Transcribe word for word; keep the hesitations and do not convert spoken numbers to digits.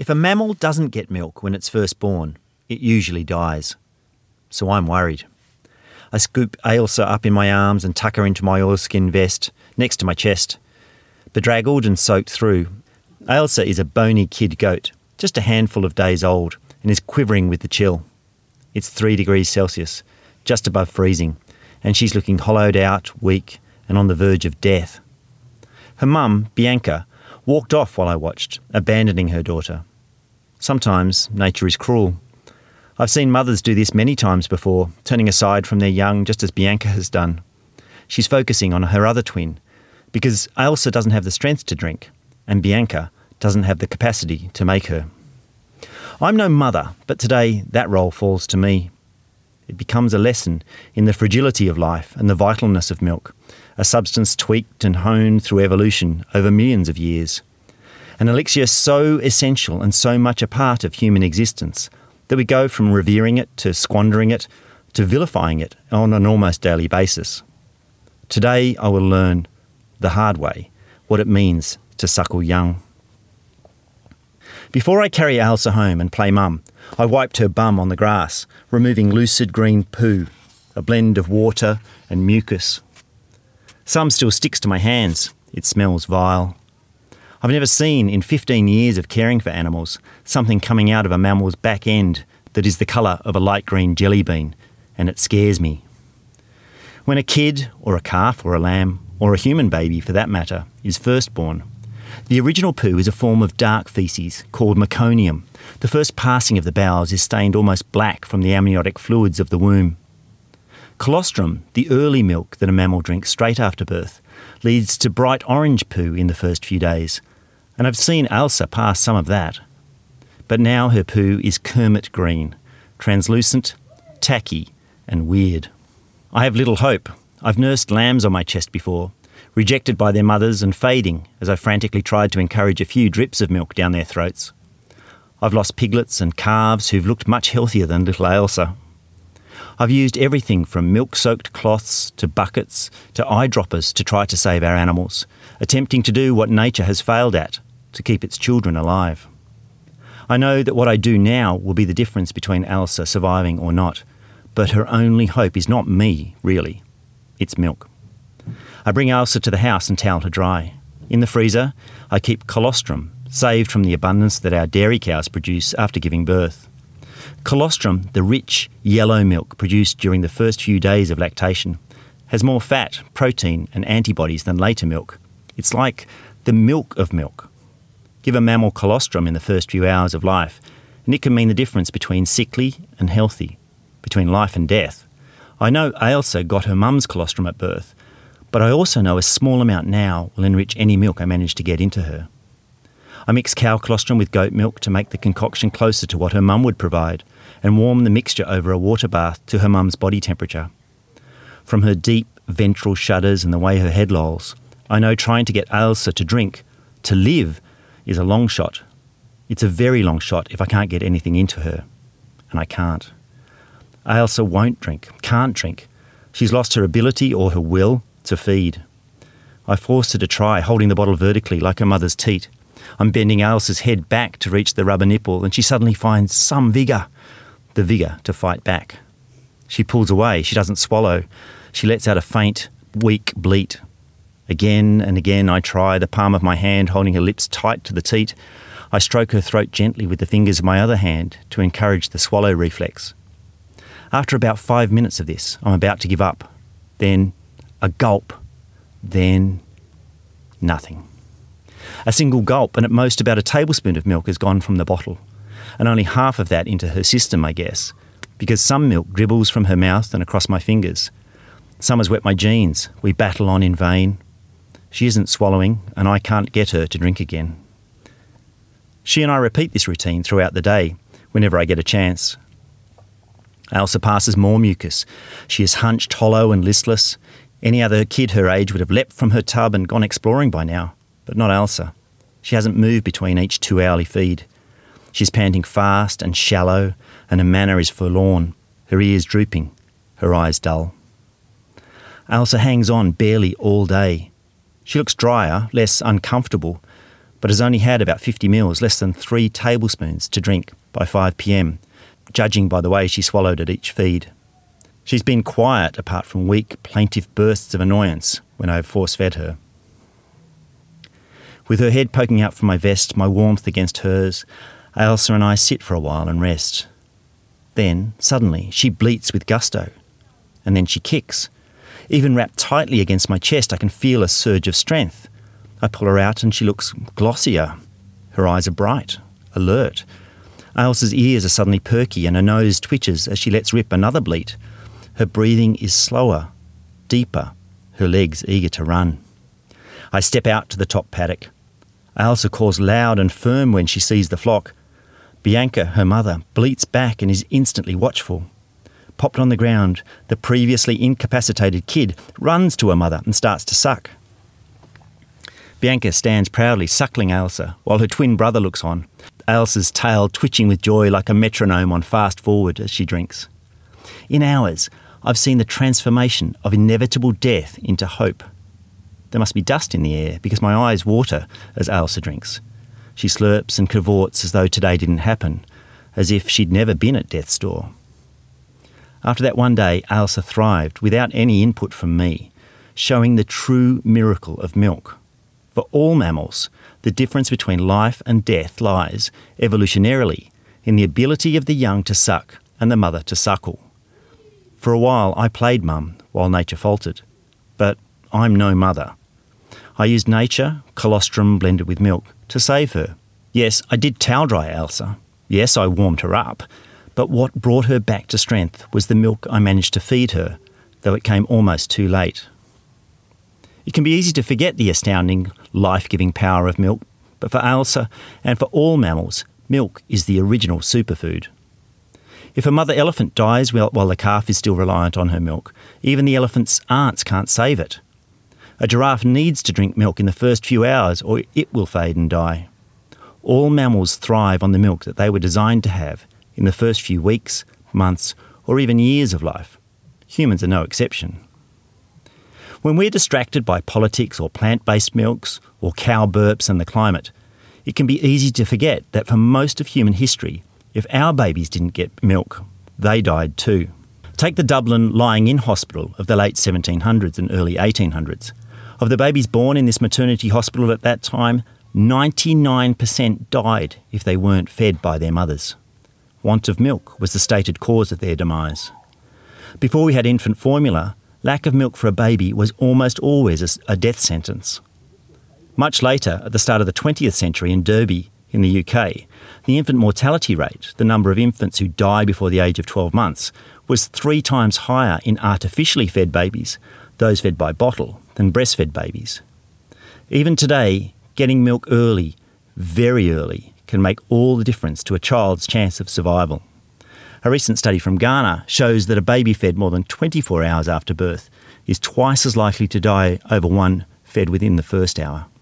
If a mammal doesn't get milk when it's first born, it usually dies. So I'm worried. I scoop Ailsa up in my arms and tuck her into my oilskin vest next to my chest. Bedraggled and soaked through, Ailsa is a bony kid goat, just a handful of days old, and is quivering with the chill. It's three degrees Celsius, just above freezing, and she's looking hollowed out, weak, and on the verge of death. Her mum, Bianca, walked off while I watched, abandoning her daughter. Sometimes nature is cruel. I've seen mothers do this many times before, turning aside from their young just as Bianca has done. She's focusing on her other twin, because Ailsa doesn't have the strength to drink, and Bianca doesn't have the capacity to make her. I'm no mother, but today that role falls to me. It becomes a lesson in the fragility of life and the vitalness of milk, a substance tweaked and honed through evolution over millions of years. An elixir so essential and so much a part of human existence that we go from revering it to squandering it to vilifying it on an almost daily basis. Today I will learn, the hard way, what it means to suckle young. Before I carry Ailsa home and play mum, I wiped her bum on the grass, removing lucid green poo, a blend of water and mucus. Some still sticks to my hands. It smells vile. I've never seen, in fifteen years of caring for animals, something coming out of a mammal's back end that is the colour of a light green jelly bean, and it scares me. When a kid, or a calf, or a lamb, or a human baby for that matter, is first born, the original poo is a form of dark faeces called meconium. The first passing of the bowels is stained almost black from the amniotic fluids of the womb. Colostrum, the early milk that a mammal drinks straight after birth, leads to bright orange poo in the first few days, and I've seen Ailsa pass some of that. But now her poo is Kermit green, translucent, tacky, and weird. I have little hope. I've nursed lambs on my chest before, rejected by their mothers and fading as I frantically tried to encourage a few drips of milk down their throats. I've lost piglets and calves who've looked much healthier than little Ailsa. I've used everything from milk-soaked cloths to buckets to eyedroppers to try to save our animals, attempting to do what nature has failed at, to keep its children alive. I know that what I do now will be the difference between Ailsa surviving or not, but her only hope is not me, really. It's milk. I bring Ailsa to the house and towel her dry. In the freezer, I keep colostrum, saved from the abundance that our dairy cows produce after giving birth. Colostrum, the rich, yellow milk produced during the first few days of lactation, has more fat, protein and antibodies than later milk. It's like the milk of milk. Give a mammal colostrum in the first few hours of life, and it can mean the difference between sickly and healthy, between life and death. I know Ailsa got her mum's colostrum at birth, but I also know a small amount now will enrich any milk I manage to get into her. I mix cow colostrum with goat milk to make the concoction closer to what her mum would provide, and warm the mixture over a water bath to her mum's body temperature. From her deep ventral shudders and the way her head lolls, I know trying to get Ailsa to drink, to live, is a long shot. It's a very long shot if I can't get anything into her. And I can't. Ailsa won't drink, can't drink. She's lost her ability or her will to feed. I forced her to try, holding the bottle vertically like her mother's teat. I'm bending Ailsa's head back to reach the rubber nipple, and she suddenly finds some vigour, the vigour to fight back. She pulls away. She doesn't swallow. She lets out a faint, weak bleat. Again and again I try, the palm of my hand holding her lips tight to the teat. I stroke her throat gently with the fingers of my other hand to encourage the swallow reflex. After about five minutes of this, I'm about to give up. Then a gulp. Then nothing. A single gulp, and at most about a tablespoon of milk has gone from the bottle, and only half of that into her system, I guess, because some milk dribbles from her mouth and across my fingers. Some has wet my jeans. We battle on in vain. She isn't swallowing, and I can't get her to drink again. She and I repeat this routine throughout the day, whenever I get a chance. Ailsa passes more mucus. She is hunched, hollow and listless. Any other kid her age would have leapt from her tub and gone exploring by now, but not Ailsa. She hasn't moved between each two-hourly feed. She's panting fast and shallow, and her manner is forlorn, her ears drooping, her eyes dull. Ailsa hangs on barely all day. She looks drier, less uncomfortable, but has only had about fifty mils, less than three tablespoons, to drink by five p.m, judging by the way she swallowed at each feed. She's been quiet apart from weak, plaintive bursts of annoyance when I have force-fed her. With her head poking out from my vest, my warmth against hers, Ailsa and I sit for a while and rest. Then, suddenly, she bleats with gusto. And then she kicks. Even wrapped tightly against my chest, I can feel a surge of strength. I pull her out and she looks glossier. Her eyes are bright, alert. Ailsa's ears are suddenly perky and her nose twitches as she lets rip another bleat. Her breathing is slower, deeper, her legs eager to run. I step out to the top paddock. Ailsa calls loud and firm when she sees the flock. Bianca, her mother, bleats back and is instantly watchful. Popped on the ground, the previously incapacitated kid runs to her mother and starts to suck. Bianca stands proudly suckling Ailsa while her twin brother looks on, Ailsa's tail twitching with joy like a metronome on fast forward as she drinks. In hours, I've seen the transformation of inevitable death into hope. There must be dust in the air because my eyes water as Ailsa drinks. She slurps and cavorts as though today didn't happen, as if she'd never been at death's door. After that one day, Ailsa thrived without any input from me, showing the true miracle of milk. For all mammals, the difference between life and death lies, evolutionarily, in the ability of the young to suck and the mother to suckle. For a while, I played mum while nature faltered, but I'm no mother. I used nature, colostrum blended with milk, to save her. Yes, I did towel dry Ailsa. Yes, I warmed her up. But what brought her back to strength was the milk I managed to feed her, though it came almost too late. It can be easy to forget the astounding, life-giving power of milk, but for Ailsa and for all mammals, milk is the original superfood. If a mother elephant dies while the calf is still reliant on her milk, even the elephant's aunts can't save it. A giraffe needs to drink milk in the first few hours or it will fade and die. All mammals thrive on the milk that they were designed to have in the first few weeks, months, or even years of life. Humans are no exception. When we're distracted by politics or plant-based milks or cow burps and the climate, it can be easy to forget that for most of human history, if our babies didn't get milk, they died too. Take the Dublin lying-in hospital of the late seventeen hundreds and early eighteen hundreds. Of the babies born in this maternity hospital at that time, ninety-nine percent died if they weren't fed by their mothers. Want of milk was the stated cause of their demise. Before we had infant formula, lack of milk for a baby was almost always a death sentence. Much later, at the start of the twentieth century in Derby, in the U K, the infant mortality rate, the number of infants who die before the age of twelve months, was three times higher in artificially fed babies, those fed by bottle, than breastfed babies. Even today, getting milk early, very early, can make all the difference to a child's chance of survival. A recent study from Ghana shows that a baby fed more than twenty-four hours after birth is twice as likely to die over one fed within the first hour.